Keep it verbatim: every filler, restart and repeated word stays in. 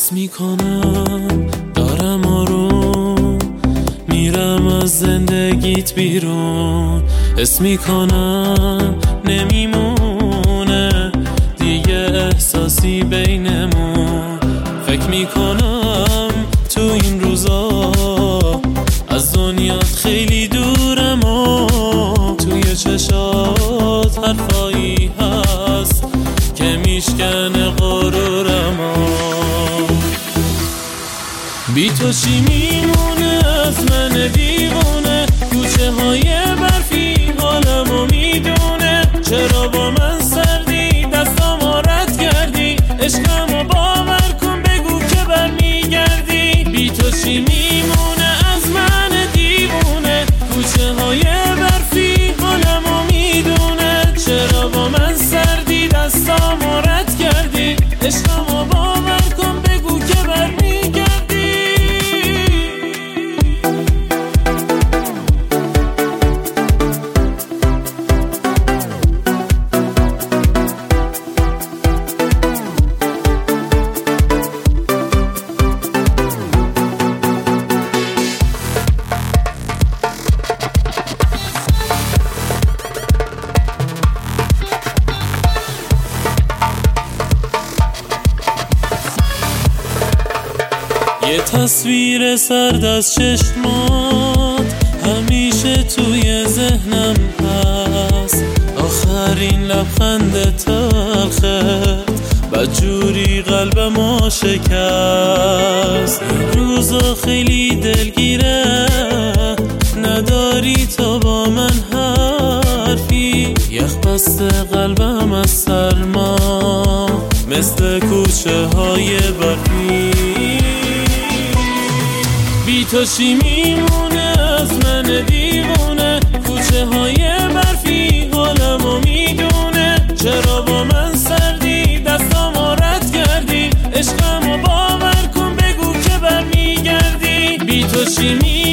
حس میکنم دارم آروم میرم از زندگیت بیرون، حس میکنم نمیمونه دیگه احساسی بینمون. فکر میکنم تو این روزا از دنیات خیلی دورم و توی چشات حرفایی هست که میشکنه غرورم و بی تو چی میمونه از من دیوونه؟ کوچه های برفی حالمو میدونه، چرا با من سردی دستامو رد کردی؟ عشقمو باور کن بگو که برمیگردی. بی تو چی میمونه از من دیوونه؟ کوچه های برفی حالمو میدونه، چرا با من سردی دستامو رد کردی؟ عشقمو باور کن بگو که برمیگردی. یه تصویر سرد از چشمات همیشه توی ذهنم هست، آخرین لبخند تلخت بدجوری قلبمو شکست. این روزا خیلی دلگیره نداری تو با من حرفی، یخ بسته قلبم از سرما مثل کوچه های برفی. بی تو چی میمونه از من دیوونه؟ کوچه های برفی حالمو میدونه، چرا با من سردی دستامو رد کردی؟ عشقمو باور کن بگو که برمیگردی. بی تو چی میمونه